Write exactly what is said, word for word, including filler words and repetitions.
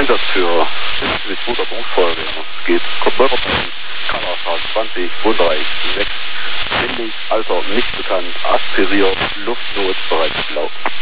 Einsatz für Distributor Berufsfeuerwehr. Es geht Kopfhörerpassen, Kamerastrahl zwanzig, Wohnbereich sechs, männlich, Alter nicht bekannt, aspiriert, Luftnot, bereits blau.